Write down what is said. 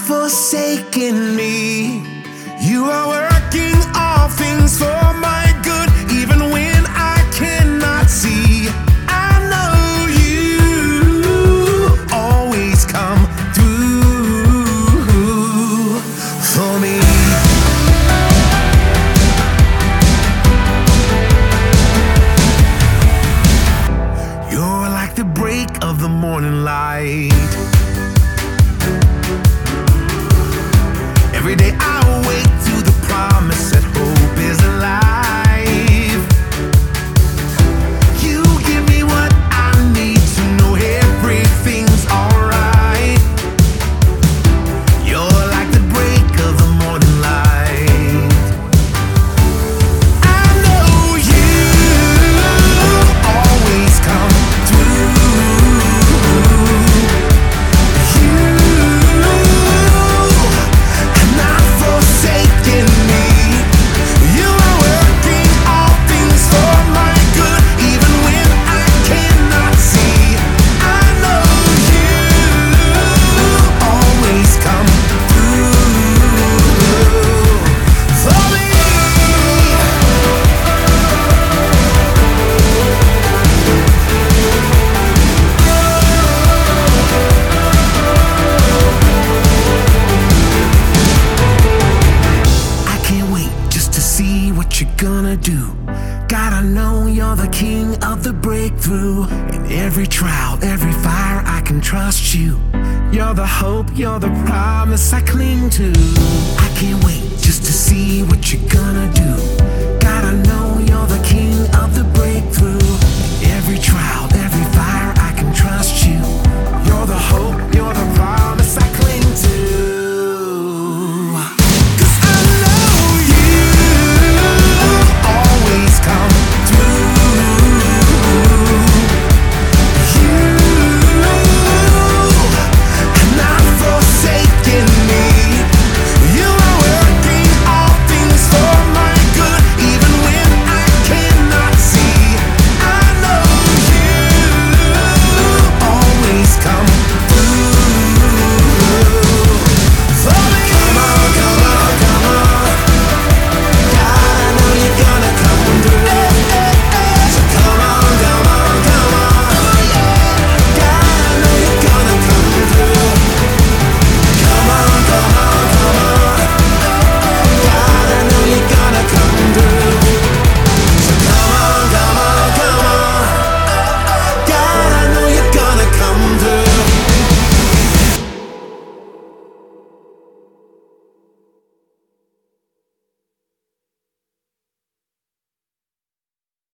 forsaken me. You are working all things for my good, even when I cannot see. I know you always come through for me. You're like the break of the morning light. Every day I wake to the promise that hope is alive. You give me what I need to know everything's alright. You're like the break of the morning light. I know you always come through. What you gonna do? Gotta know you're the king of the breakthrough. In every trial, every fire, I can trust you. You're the hope, you're the promise I cling to. I can't wait just to see what you're gonna do. Gotta know you're the king of the breakthrough. In every trial,